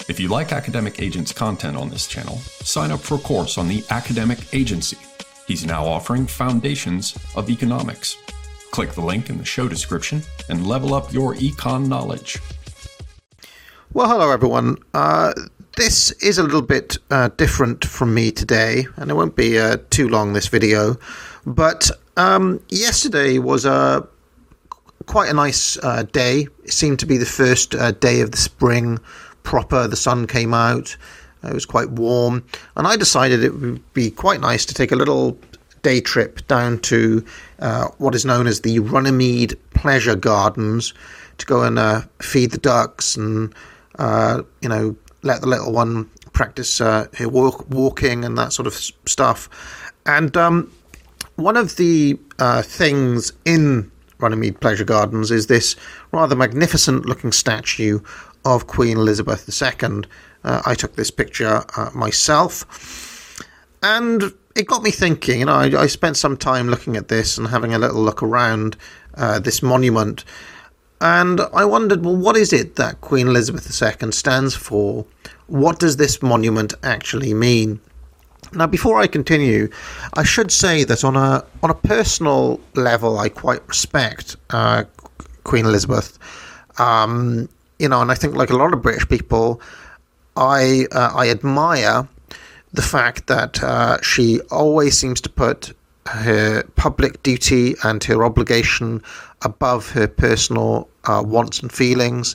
If you like Academic Agent's content on this channel, sign up for a course on the Academic Agency. He's now offering Foundations of Economics. Click the link in the show description and level up your econ knowledge. Well, hello everyone. This is a little bit different from me today, and it won't be too long, this video. But yesterday was quite a nice day. It seemed to be the first day of the spring proper. The sun came out. It was quite warm, and I decided it would be quite nice to take a little day trip down to what is known as the Runnymede Pleasure Gardens to go and feed the ducks and let the little one practice walking and that sort of stuff. And one of the things in Runnymede Pleasure Gardens is this rather magnificent looking statue of Queen Elizabeth II. I took this picture myself, and it got me thinking. I spent some time looking at this and having a little look around this monument, and I wondered, well, what is it that Queen Elizabeth II stands for? What does this monument actually mean? Now, before I continue, I should say that on a personal level, I quite respect Queen Elizabeth. And I think, like a lot of British people, I admire the fact that she always seems to put her public duty and her obligation above her personal wants and feelings.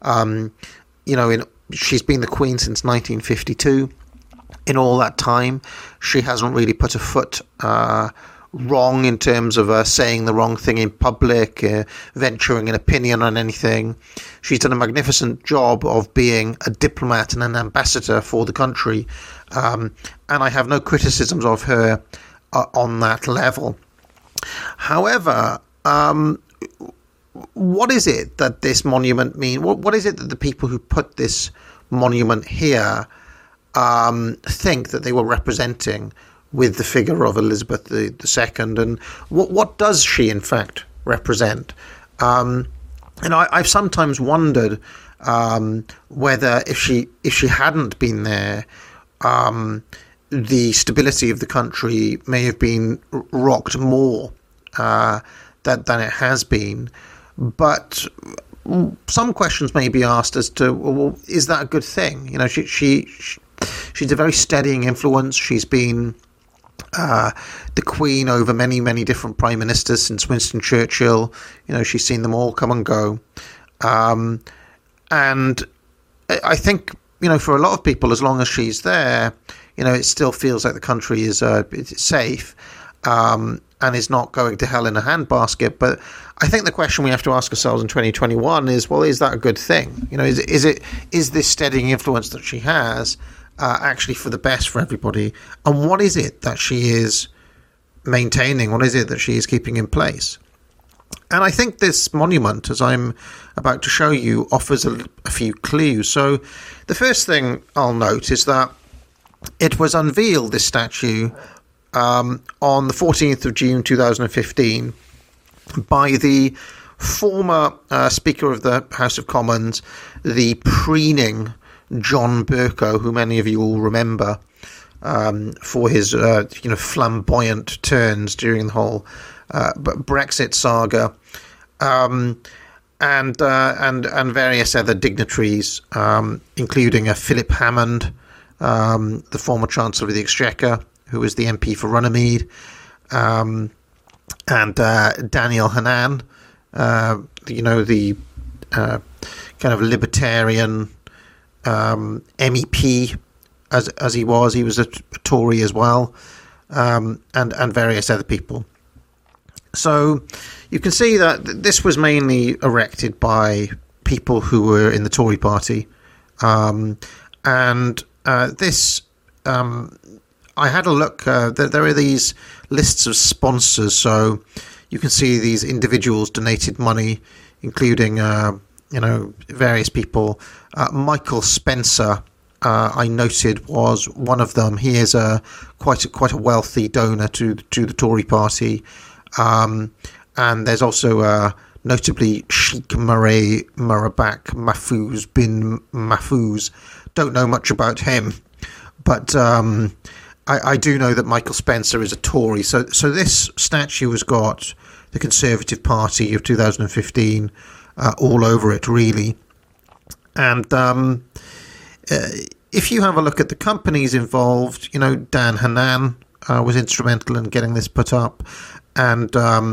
She's been the Queen since 1952. In all that time, she hasn't really put a foot wrong in terms of saying the wrong thing in public, venturing an opinion on anything. She's done a magnificent job of being a diplomat and an ambassador for the country, and I have no criticisms of her on that level. However, what is it that this monument means? What is it that the people who put this monument here think that they were representing with the figure of Elizabeth II, and what does she in fact represent? I've sometimes wondered whether if she hadn't been there, the stability of the country may have been rocked more than it has been. But some questions may be asked as to, well, is that a good thing? She's a very steadying influence. She's been the Queen over many, many different prime ministers since Winston Churchill. She's seen them all come and go. And I think, for a lot of people, as long as she's there, it still feels like the country is safe and is not going to hell in a handbasket. But I think the question we have to ask ourselves in 2021 is, well, is that a good thing? Is this steadying influence that she has actually for the best for everybody? And what is it that she is maintaining? What is it that she is keeping in place? And I think this monument, as I'm about to show you, offers a few clues. So the first thing I'll note is that it was unveiled, this statue, on the 14th of June 2015 by the former Speaker of the House of Commons, the preening John Bercow, who many of you will remember for his flamboyant turns during the whole Brexit saga, and various other dignitaries, including Philip Hammond, the former Chancellor of the Exchequer, who was the MP for Runnymede, and Daniel Hannan, the kind of libertarian MEP as he was a Tory as well, and various other people. So you can see that this was mainly erected by people who were in the Tory party, and this I had a look. There are these lists of sponsors, so you can see these individuals donated money, including various people. Michael Spencer, I noted, was one of them. He is quite a wealthy donor to the Tory party, and there's also notably Sheikh Murray Murabak Mahfouz bin Mahfouz, don't know much about him, but I do know that Michael Spencer is a Tory. So this statue has got the Conservative Party of 2015 all over it, really. And if you have a look at the companies involved, Dan Hanan was instrumental in getting this put up, and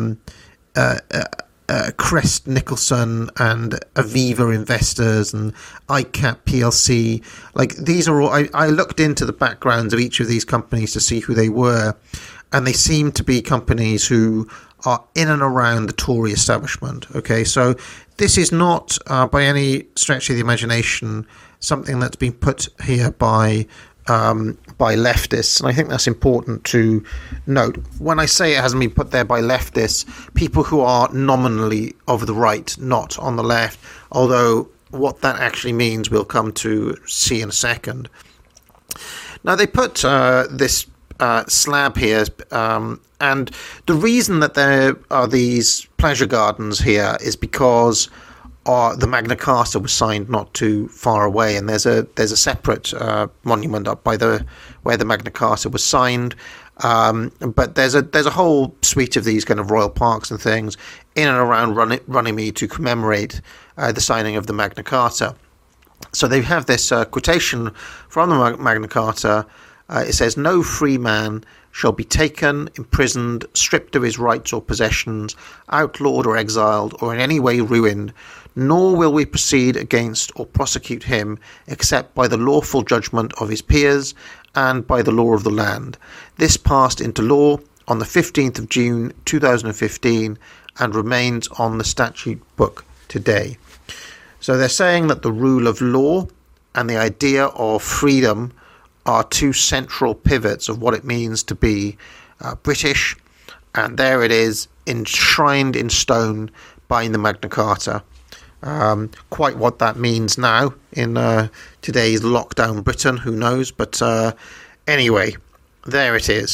Crest Nicholson and Aviva Investors and ICAP PLC. Like, these are all, I looked into the backgrounds of each of these companies to see who they were, and they seem to be companies who are in and around the Tory establishment. Okay, so this is not by any stretch of the imagination something that's been put here by leftists, and I think that's important to note. When I say it hasn't been put there by leftists, people who are nominally of the right, not on the left, although what that actually means we'll come to see in a second. Now, they put this slab here, and the reason that there are these pleasure gardens here is because the Magna Carta was signed not too far away, and there's a separate monument up by where the Magna Carta was signed. But there's a whole suite of these kind of royal parks and things in and around Runnymede to commemorate the signing of the Magna Carta. So they have this quotation from the Magna Carta. It says, "No free man shall be taken, imprisoned, stripped of his rights or possessions, outlawed or exiled, or in any way ruined, nor will we proceed against or prosecute him except by the lawful judgment of his peers and by the law of the land. This passed into law on the 15th of June 2015 and remains on the statute book today." So they're saying that the rule of law and the idea of freedom are two central pivots of what it means to be British, and there it is, enshrined in stone by the Magna Carta. Quite what that means now in today's lockdown Britain, who knows, but anyway, there it is.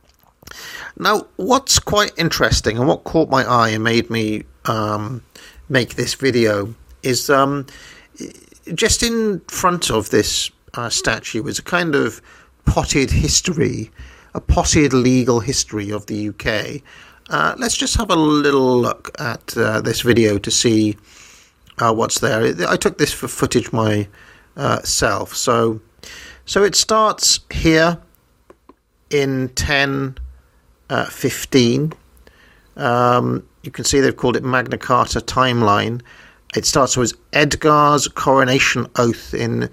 Now, what's quite interesting and what caught my eye and made me make this video is just in front of this statue is a kind of potted history, a potted legal history of the UK. Let's just have a little look at this video to see what's there. I took this for footage myself. So it starts here in 1015. You can see they've called it Magna Carta Timeline. It starts with Edgar's coronation oath in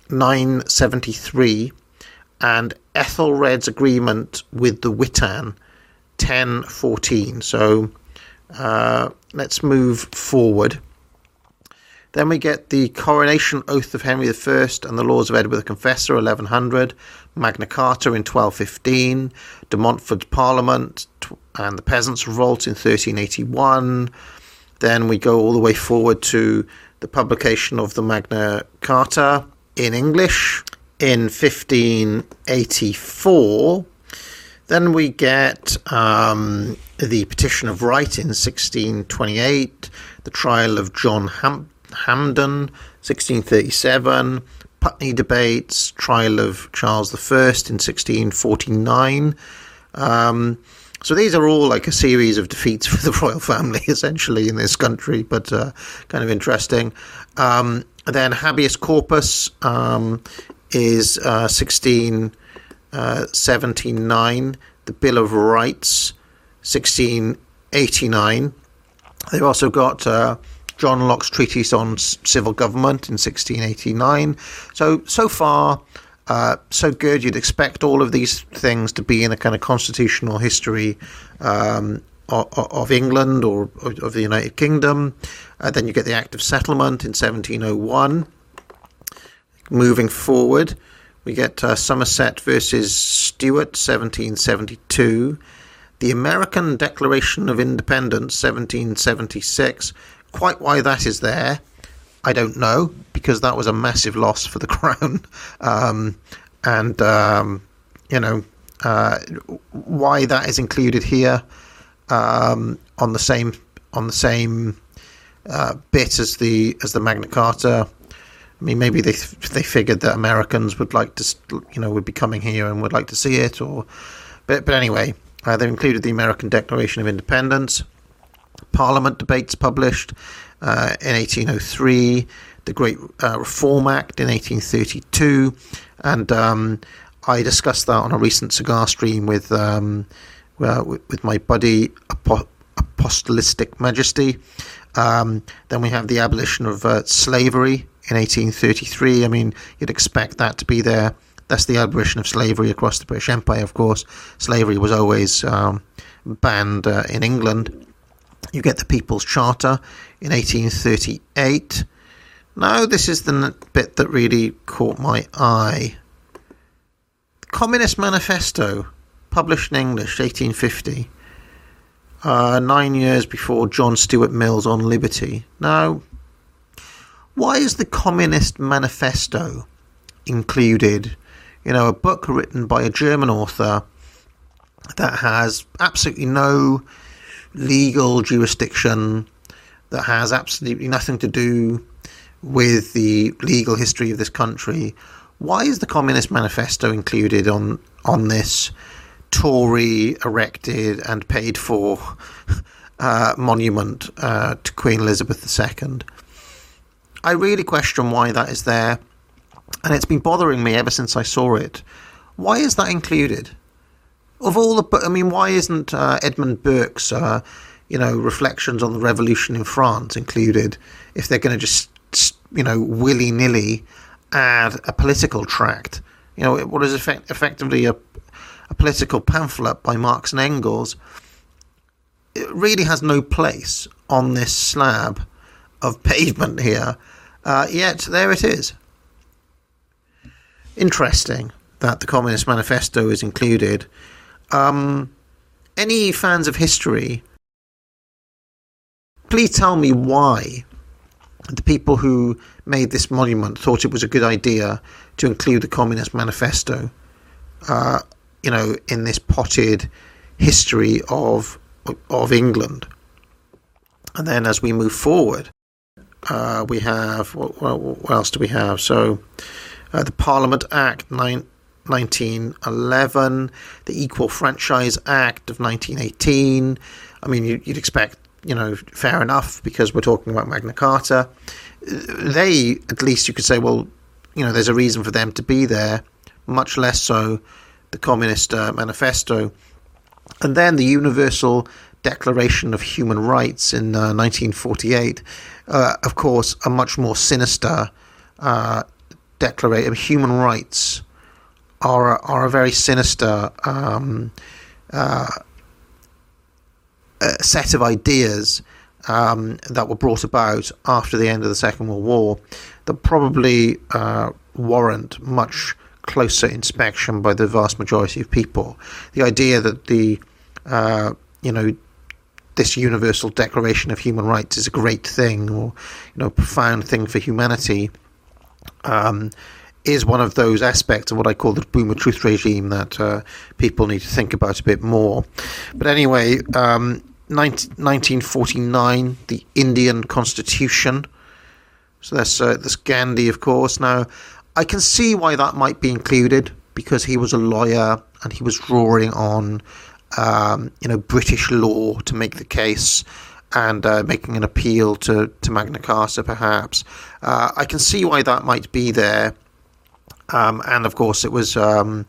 973 and Ethelred's agreement with the Witan 1014. So let's move forward. Then we get the coronation oath of Henry I and the laws of Edward the Confessor 1100, Magna Carta in 1215, de Montfort's Parliament and the Peasants' Revolt in 1381. Then we go all the way forward to the publication of the Magna Carta in English in 1584. Then we get the Petition of Right in 1628, the trial of John Hampden, 1637, Putney debates, trial of Charles I in 1649. So these are all like a series of defeats for the royal family, essentially, in this country, but kind of interesting. Then habeas corpus is 1679, the Bill of Rights, 1689. They've also got John Locke's Treatise on Civil Government in 1689. So far, so good. You'd expect all of these things to be in a kind of constitutional history of England or of the United Kingdom. Then you get the Act of Settlement in 1701. Moving forward, we get Somerset versus Stuart, 1772. The American Declaration of Independence, 1776. Quite why that is there, I don't know, because that was a massive loss for the crown. Why that is included here on the same bit as the Magna Carta I mean, maybe they figured that Americans would like to, would be coming here and would like to see it, but anyway, they've included the American Declaration of Independence, Parliament debates published in 1803, the Great Reform Act in 1832, and I discussed that on a recent cigar stream with my buddy Apostolistic Majesty. Then we have the abolition of slavery in 1833. I mean, you'd expect that to be there. That's the abolition of slavery across the British Empire, of course. Slavery was always banned in England. You get the People's Charter in 1838. Now, this is the bit that really caught my eye. Communist Manifesto, published in English, 1850. 9 years before John Stuart Mill's On Liberty. Now, why is the Communist Manifesto included? A book written by a German author that has absolutely no legal jurisdiction, that has absolutely nothing to do with the legal history of this country. Why is the Communist Manifesto included on this Tory erected and paid for monument to Queen Elizabeth II? I really question why that is there, and it's been bothering me ever since I saw it. Why is that included? Of all the, why isn't Edmund Burke's, Reflections on the Revolution in France included? If they're going to just, willy-nilly add a political tract, what is effectively a political pamphlet by Marx and Engels, it really has no place on this slab of pavement here. Yet there it is. Interesting that the Communist Manifesto is included. Any fans of history, please tell me why the people who made this monument thought it was a good idea to include the Communist Manifesto, in this potted history of England. And then as we move forward, we have, what else do we have? So the Parliament Act 1911, the Equal Franchise Act of 1918. I mean, you'd expect, fair enough, because we're talking about Magna Carta. They, at least you could say, well, there's a reason for them to be there, much less so the Communist Manifesto. And then the Universal Declaration of Human Rights in 1948, of course, a much more sinister declaration. Human rights are a very sinister set of ideas that were brought about after the end of the Second World War that probably warrant much closer inspection by the vast majority of people. The idea that this Universal Declaration of Human Rights is a great thing, or a profound thing for humanity, is one of those aspects of what I call the Boomer Truth regime that people need to think about a bit more. But anyway, 1949, the Indian Constitution. So that's Gandhi, of course. Now, I can see why that might be included, because he was a lawyer and he was drawing on British law to make the case, and making an appeal to Magna Carta, perhaps. I can see why that might be there, and of course it was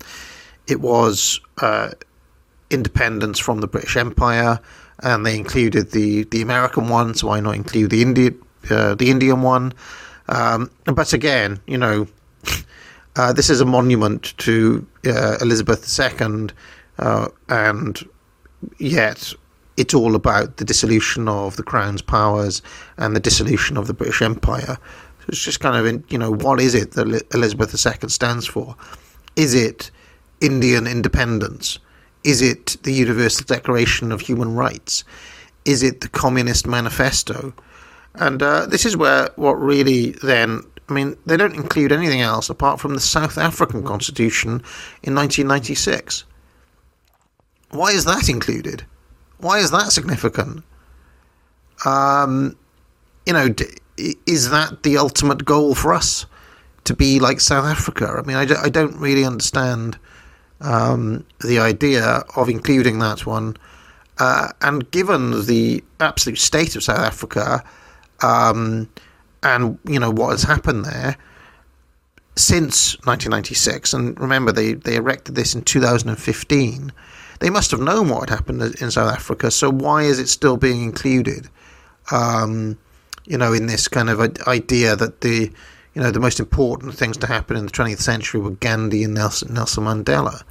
independence from the British Empire, and they included the American one, so why not include the Indian one? But again, this is a monument to Elizabeth II, and yet it's all about the dissolution of the Crown's powers and the dissolution of the British Empire. So it's just kind of, what is it that Elizabeth II stands for? Is it Indian independence? Is it the Universal Declaration of Human Rights? Is it the Communist Manifesto? And this is what really then, they don't include anything else apart from the South African Constitution in 1996. Why is that included? Why is that significant? Is that the ultimate goal for us? to be like South Africa. I mean, I don't really understand the idea of including that one. And given the absolute state of South Africa, and what has happened there since 1996, and remember they erected this in 2015, they must have known what had happened in South Africa. So why is it still being included? In this kind of idea that the most important things to happen in the 20th century were Gandhi and Nelson Mandela.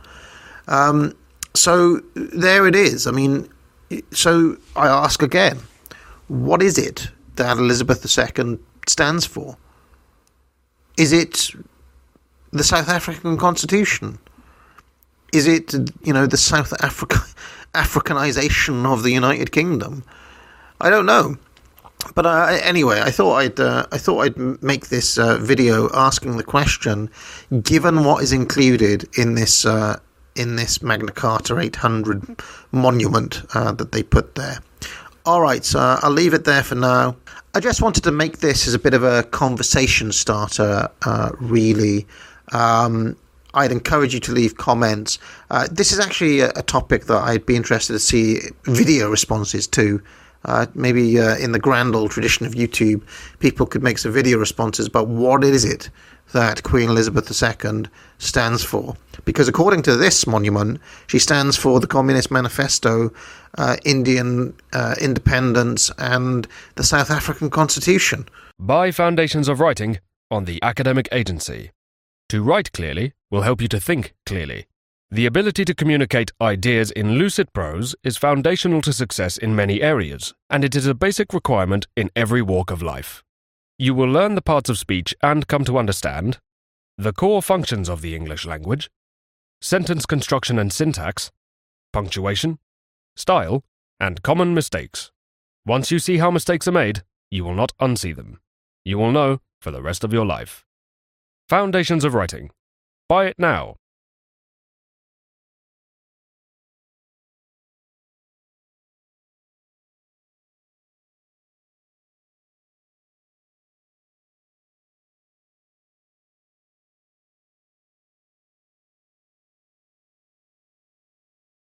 So there it is. I mean, so I ask again, what is it that Elizabeth II stands for? Is it the South African Constitution? Is it, the South Africanization of the United Kingdom? I don't know. But anyway, I thought I'd make this video asking the question, given what is included in this Magna Carta 800 monument that they put there. All right, so I'll leave it there for now. I just wanted to make this as a bit of a conversation starter, really. I'd encourage you to leave comments. This is actually a topic that I'd be interested to see video responses to. Maybe in the grand old tradition of YouTube, people could make some video responses about what is it that Queen Elizabeth II stands for. Because according to this monument, she stands for the Communist Manifesto, Indian independence, and the South African Constitution. Buy Foundations of Writing on the Academic Agency. To write clearly will help you to think clearly. The ability to communicate ideas in lucid prose is foundational to success in many areas, and it is a basic requirement in every walk of life. You will learn the parts of speech and come to understand the core functions of the English language, sentence construction and syntax, punctuation, style, and common mistakes. Once you see how mistakes are made, you will not unsee them. You will know for the rest of your life. Foundations of Writing. Buy it now